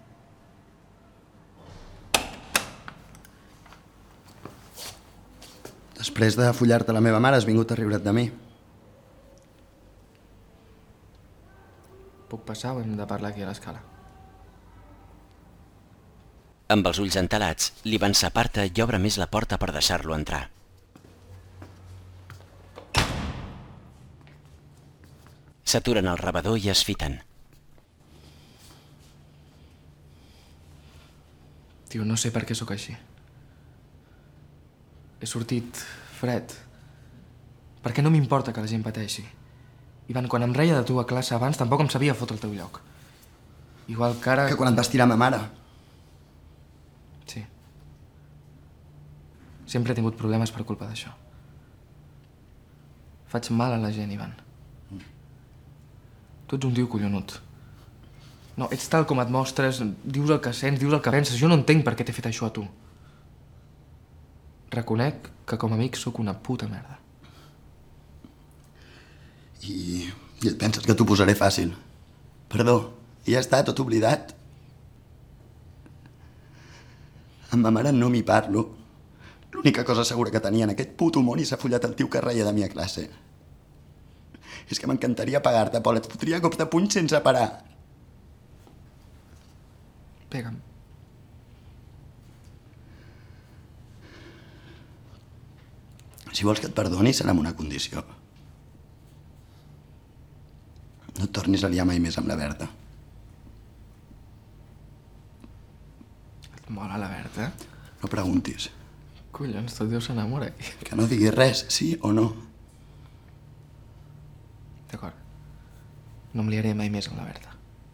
S6: Després de follar-te la meva mare has vingut a riure't de mi.
S11: Puc passar o hem de parlar aquí a l'escala?
S5: Amb els ulls entelats, l'Ivan s'aparta i obre més la porta per deixar-lo entrar. S'aturen al rebedor i es fiten.
S11: Tio, no sé per què sóc així. He sortit fred. Perquè no m'importa que la gent pateixi. Ivan, quan em reia de tu a classe abans, tampoc em sabia fotre el teu lloc. Igual que ara...
S6: Que quan et vas tirar ma mare.
S11: Sí. Sempre he tingut problemes per culpa d'això. Faig mal a la gent, Ivan. Tu ets un tio collonut. No, ets tal com et mostres, dius el que sents, dius el que penses. Jo no entenc per què t'he fet això a tu. Reconec que com a amic sóc una puta merda.
S6: I et penses que t'ho posaré fàcil. Perdó, i ja està, tot oblidat. Amb ma mare no m'hi parlo. L'única cosa segura que tenia en aquest puto món i s'ha follat el tio que reia de mi a classe. És que m'encantaria pagar-te, Pol, et fotria cops de puny sense parar.
S11: Pega'm.
S6: Si vols que et perdoni, serà amb una condició. No et tornis a liar mai més amb la Berta.
S11: Et mola la Berta?
S6: No preguntis.
S11: Collons, tot Déu s'enamora aquí.
S6: Que no diguis res, sí o no.
S11: D'acord. No em liaré mai més amb la Berta.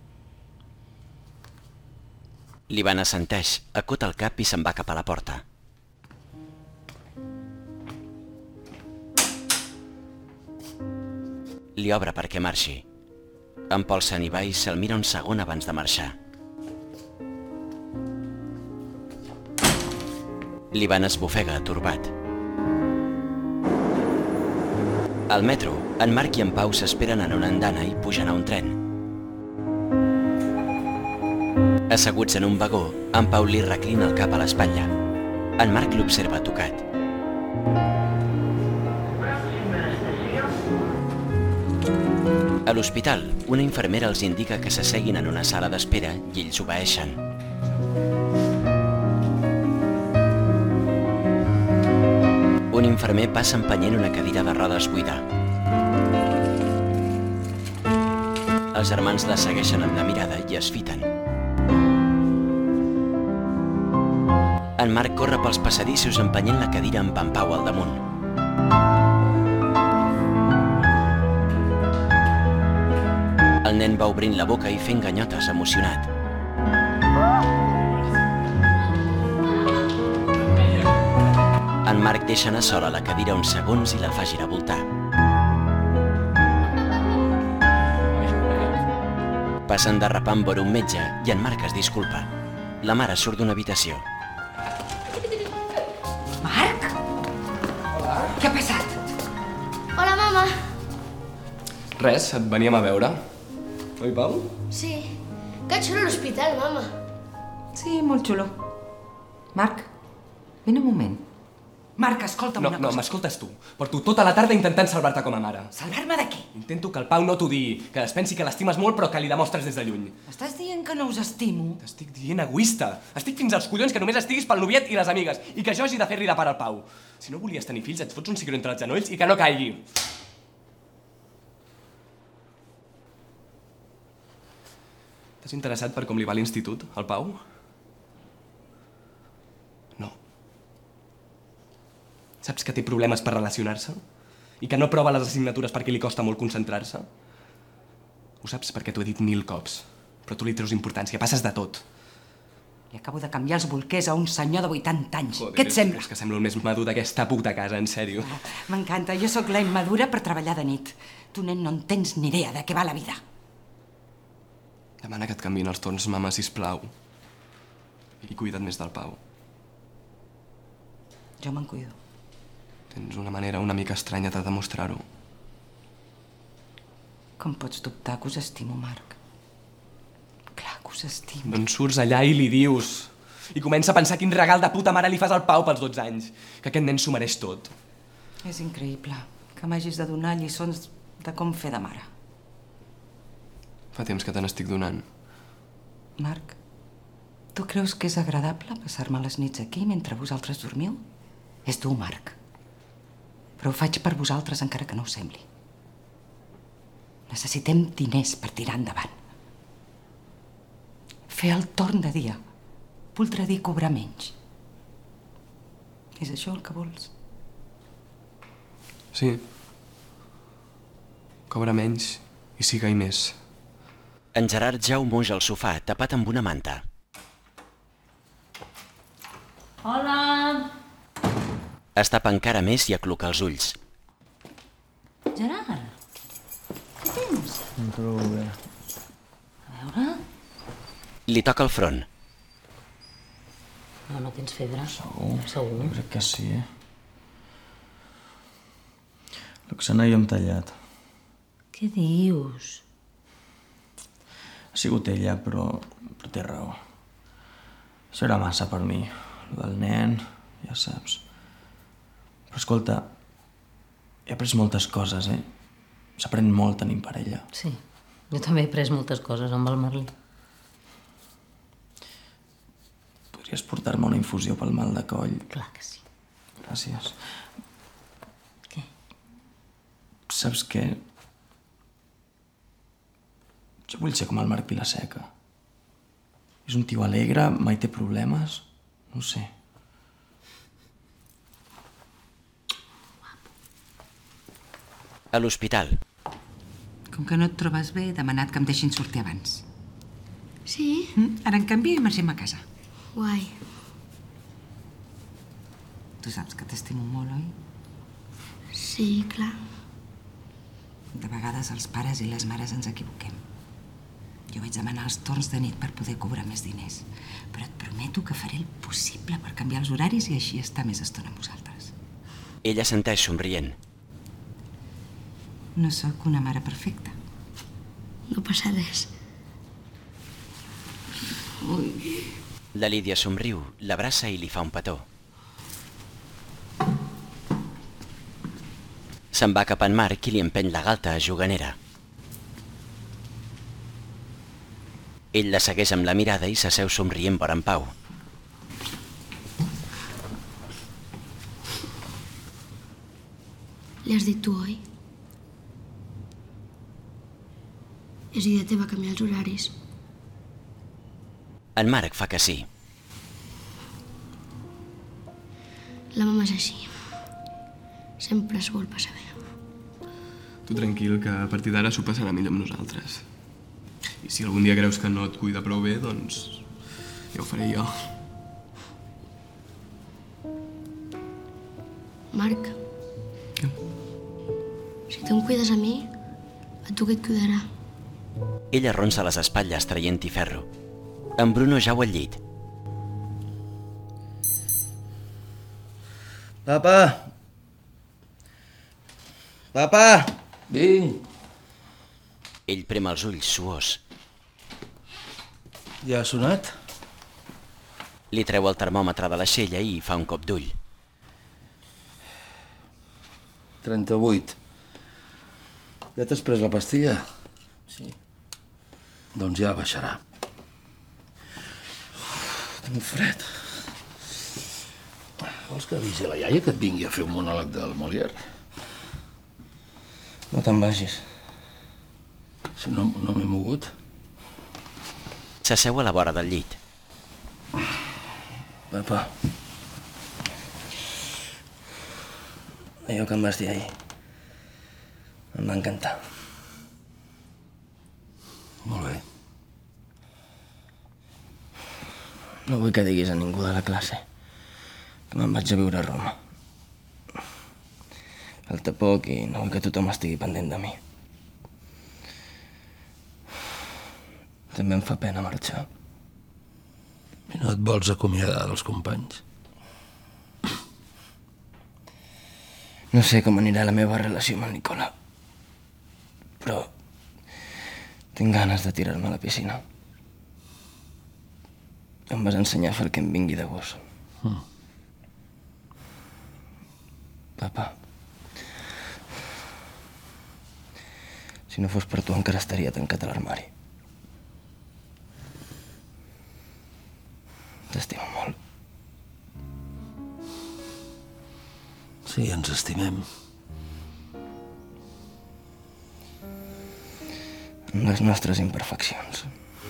S5: L'Ivan assenteix, acota el cap i se'n va cap a la porta. Li obre perquè marxi. En Pol se n'hi va i se'l mira un segon abans de marxar. L'Ivan esbufega, atorbat. Al metro, en Marc i en Pau s'esperen en una andana i pugen a un tren. Asseguts en un vagó, en Pau li reclina el cap a l'espatlla. En Marc l'observa tocat. A l'hospital, una infermera els indica que s'asseguin en una sala d'espera i ells obeeixen. Un infermer passa empenyent una cadira de rodes buida. Els germans la segueixen amb la mirada i es fiten. En Marc corre pels passadissos empenyent la cadira amb en Pau al damunt. El nen va obrint la boca i fent ganyotes, emocionat. En Marc deixa anar sola la cadira uns segons i la fa girar a voltar. Passen derrapant vora un metge i en Marc es disculpa. La mare surt d'una habitació.
S9: Marc? Hola. Què ha passat?
S15: Hola, mama.
S7: Res, et veníem a veure. Oi, Pau?
S15: Sí. Que xulo l'hospital, mama.
S9: Sí, molt xulo. Marc, vine un moment. Marc, escolta'm una cosa.
S7: No, m'escoltes tu. Porto tota la tarda intentant salvar-te com a mare.
S9: Salvar-me de què?
S7: Intento que el Pau no t'ho digui, que es pensi que l'estimes molt però que li demostres des de lluny.
S9: Estàs dient que no us estimo?
S7: T'estic dient egoista. Estic fins als collons que només estiguis pel noviet i les amigues i que jo hagi de fer-li de pare al Pau. Si no volies tenir fills, et fots un cigró entre els genolls i que no caigui. T'has interessat per com li va a l'institut, al Pau? No. Saps que té problemes per relacionar-se? I que no prova les assignatures perquè li costa molt concentrar-se? Ho saps perquè t'ho he dit 1000 cops, però tu li treus importància, passes de tot.
S9: I acabo de canviar els bolquers a un senyor de 80 anys.
S7: Joder,
S9: Què et sembla?
S7: És que sembla el més madur d'aquesta puta casa, en sèrio.
S9: M'encanta, jo sóc la immadura per treballar de nit. Tu, nen, no en tens ni idea de què va la vida.
S7: Demana que et canviïn els torns, mama, sisplau. I cuida't més del Pau.
S9: Jo me'n cuido.
S7: Tens una manera una mica estranya de demostrar-ho.
S9: Com pots dubtar que us estimo, Marc? Clar que us estimo.
S7: Doncs surts allà i li dius. I comença a pensar quin regal de puta mare li fas al Pau pels 12 anys. Que aquest nen s'ho mereix tot.
S9: És increïble que m'hagis de donar lliçons de com fer de mare.
S7: Fa temps que te n'estic donant.
S9: Marc, tu creus que és agradable passar-me les nits aquí mentre vosaltres dormiu? És dur, Marc. Però ho faig per vosaltres encara que no ho sembli. Necessitem diners per tirar endavant. Fer el torn de dia voldrà dir cobrar menys. És això el que vols?
S7: Sí. Cobra menys i siga i més.
S5: En Gerard jau moix al sofà, tapat amb una manta.
S3: Hola!
S5: Es tapa encara més i acluca els ulls.
S3: Gerard, què tens?
S2: Em trobo bé.
S3: A veure...
S5: Li toca el front.
S3: No, no tens febre?
S2: Segur?
S3: Segur?
S2: Crec que sí. L'Oxana i jo hem tallat.
S3: Què dius?
S2: Ha sigut ella, però té raó. Això era massa per mi. El del nen, ja saps. Però escolta, he après moltes coses, eh? S'aprèn molt tenint parella.
S3: Sí, jo també he pres moltes coses amb el Merlí.
S2: Podries portar-me una infusió pel mal de coll?
S3: Clar que sí.
S2: Gràcies.
S3: Què?
S2: Saps què? Jo vull ser com el Marc Vilaseca. És un tio alegre, mai té problemes. No ho sé.
S5: A l'hospital.
S9: Com que no et trobes bé, he demanat que em deixin sortir abans.
S15: Sí?
S9: Ara, en canvi, marxem a casa.
S15: Guai.
S9: Tu saps que t'estimo molt, oi?
S15: Sí, clar.
S9: De vegades els pares i les mares ens equivoquem. Jo vaig demanar els torns de nit per poder cobrar més diners, però et prometo que faré el possible per canviar els horaris i així estar més estona amb vosaltres.
S5: Ella assenteix somrient.
S9: No sóc una mare perfecta.
S15: No passa res.
S9: Ui.
S5: La Lídia somriu, l'abraça i li fa un petó. Se'n va cap en Marc i li empeny la galta juganera. Ell la segueix amb la mirada i s'asseu somrient vora en Pau.
S15: Li has dit tu, oi? És idea teva canviar els horaris.
S5: En Marc fa que sí.
S15: La mama és així. Sempre es vol passar bé.
S7: Tu tranquil, que a partir d'ara s'ho passarà millor amb nosaltres. I si algun dia creus que no et cuida prou bé, doncs ja ho faré jo.
S15: Marc. Què? Si tu em cuides a mi, a tu què et cuidarà?
S5: Ella arronsa les espatlles traient-hi ferro. En Bruno jau al llit.
S11: Papa! Papa!
S10: Vinc.
S5: Ell prema els ulls, suós.
S10: Ja ha sonat?
S5: Li treu el termòmetre de l'aixella i fa un cop d'ull.
S10: 38. Ja t'has pres la pastilla?
S11: Sí.
S10: Doncs ja baixarà. Tinc fred. Vols que avisi la iaia que et vingui a fer un monòleg del Molière?
S11: No te'n vagis.
S10: Si no m'he mogut.
S5: S'asseu a la vora del llit.
S10: Papa.
S4: Allò que em vas dir ahir. Em va encantar.
S10: Molt bé.
S4: No vull que diguis a ningú de la classe que me'n vaig a viure a Roma. Falta poc i no vull que tothom estigui pendent de mi. També em fa pena marxar.
S10: I no et vols acomiadar dels companys?
S4: No sé com anirà la meva relació amb el Nicola, però tinc ganes de tirar-me a la piscina. Em vas ensenyar a fer el que em vingui de gust. Papa, si no fos per tu encara estaria tancat a l'armari. T'estimo molt.
S10: Sí, ens estimem.
S4: Amb les nostres imperfeccions.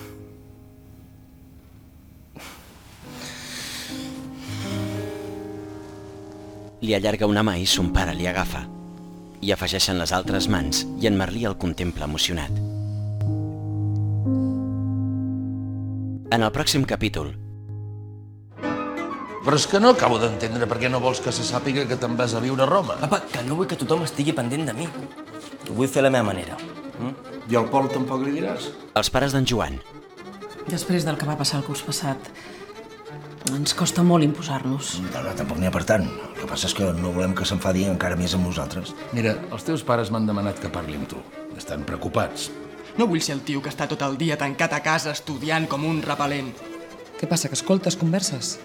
S5: Li allarga una mà i son pare li agafa. Hi afegeixen les altres mans i en Merlí el contempla emocionat. En el pròxim capítol...
S10: Però és que no acabo d'entendre per què no vols que se sàpiga que te'n vas a viure a Roma.
S4: Papa, que no vull que tothom estigui pendent de mi. Ho vull fer a la meva manera.
S10: I al Pol tampoc li diràs?
S5: Els pares d'en Joan.
S18: Després del que va passar el curs passat, ens costa molt imposar-nos.
S19: No, tampoc n'hi ha per tant. El que passa és que no volem que s'enfadi encara més amb nosaltres.
S10: Mira, els teus pares m'han demanat que parli amb tu. Estan preocupats.
S13: No vull ser el tio que està tot el dia tancat a casa estudiant com un repel·lent.
S14: Què passa, que escoltes converses?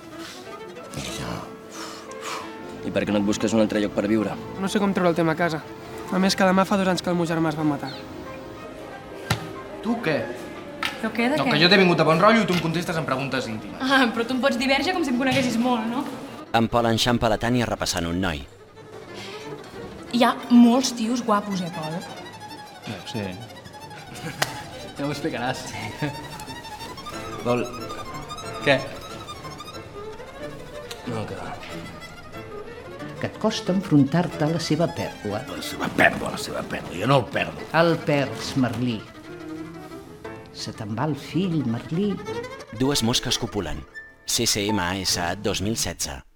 S4: I per què no et busques un altre lloc per viure?
S17: No sé com treure el tema a casa. A més que demà fa 2 anys que el meu germà es va matar.
S11: Tu què?
S12: Però què, de
S11: No,
S12: què?
S11: que jo t'he vingut a bon rotllo i tu em contestes en preguntes íntimes.
S12: Ah, però tu em pots dir verge com si em coneguessis molt, no?
S5: En Pol enxampa la Tània repassant un noi.
S12: Hi ha molts tios guapos, Pol?
S11: Sí. Ja m'ho explicaràs.
S4: Vol...
S11: Què?
S4: No, que...
S16: Que et costa enfrontar-te a la seva pèrdua.
S10: La seva pèrdua. Jo no el perdo.
S16: El perds, Merlí. Se te'n va el fill, Merlí.
S5: 2 mosques copulen. CCMA SA 2016.